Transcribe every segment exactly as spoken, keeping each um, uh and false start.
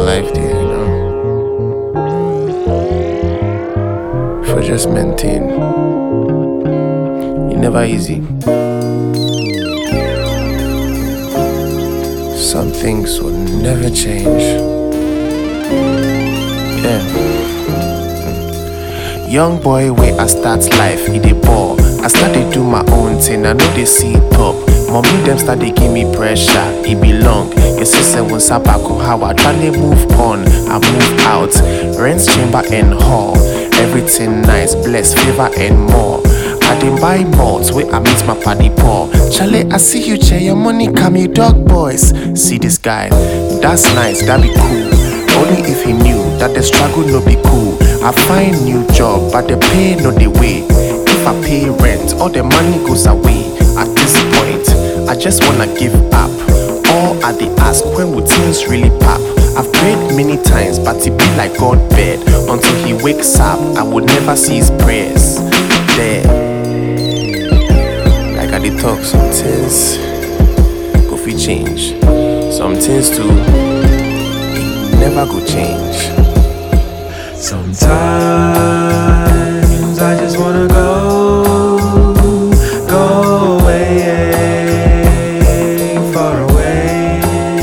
life there, you know. For just maintain. It's never easy. Some things will never change. Yeah. Young boy, where I start life, it a ball. I started do my own thing, I know they see it top. Mommy them start they give me pressure, it be long. Your sister won't sabako how I try to move on, I move out. Rents, chamber and hall, everything nice, bless, favor and more. I didn't buy malls where I meet my paddy paw. Charlie, I see you, chair your money, come you dog boys. See this guy, that's nice, that be cool. Only if he knew that the struggle no be cool. I find new job, but the pay no the way. If I pay rent, all the money goes away. At this point, I just wanna give up. All I they ask, when will things really pop? I've prayed many times, but it be like God bed. Until he wakes up, I would never see his prayers. There, like I did talk, some things go fi change. Some things too, never go change. Sometimes I just wanna go, go away, far away.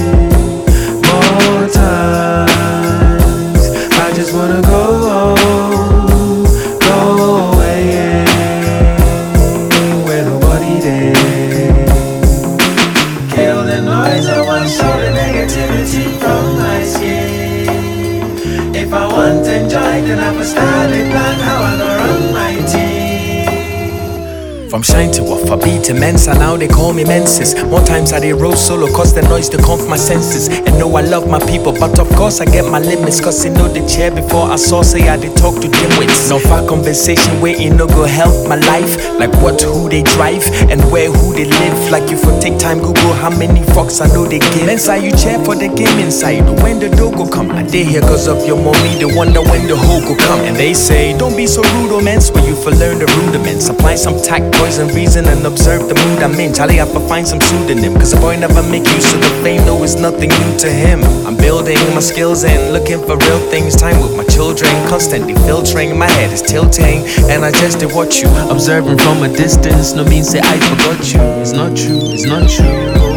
More times I just wanna go, go away, where nobody there. Kill the noise and wash all the negativity from my skin. If I want to enjoy, then I must start a plan how I gonna run my team. From shine to off, I beat immense, and now they call me Menses. More times I they roll solo, cause the noise to come from my senses. And know I love my people, but of course I get my limits. Cause they know the chair before I saw, say I they talk to dimwits. No far conversation where it no go help my life. Like what, who they drive, and where, who they live. Like you for take time, Google how many fucks I know they give. Inside you chair for the game inside, when the dog go come. I they here cause of your mommy, they wonder when the hoe go come. And they say, don't be so rude, oh man, where you for learn the rudiments. Apply some tact, poison, reason, and observe the mood I'm in. Charlie, I for find some pseudonym, cause a boy never make use of the fame, no, it's nothing new to him. I'm building my skills and looking for real things. Time with my children, constantly filtering, my head is tilting. And I just did watch you, observing from a distance. No means say I forgot you, it's not true, it's not true. Oh,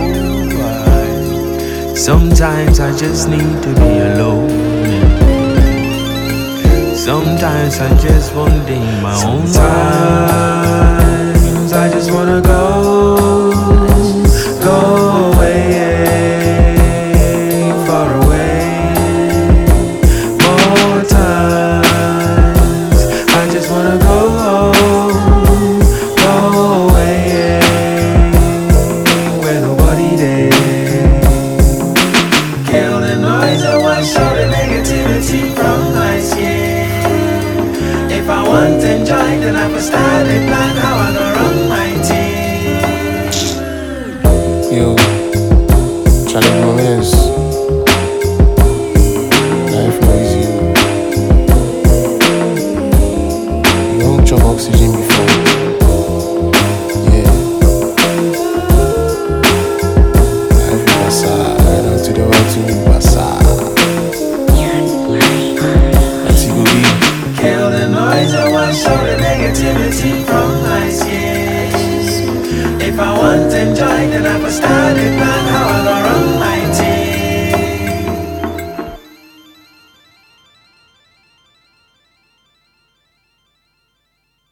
I, sometimes I just need to be alone. Sometimes I just want to in my own Sometimes I just wanna go, go away, far away. More times I just wanna go, go away, where nobody there. Kill the noise and wash all the negativity from my skin. If I want to enjoy, then I must start a plan how I gonna run my team. Yo, Charlie Gomez. Life no easy. You don't chop oxygen before. Yeah. Life is basa. Right on to the world to be basa. That's it go be. Kill the noise and wash all the negativity from my skin. If I want to enjoy, then I must start a plan how I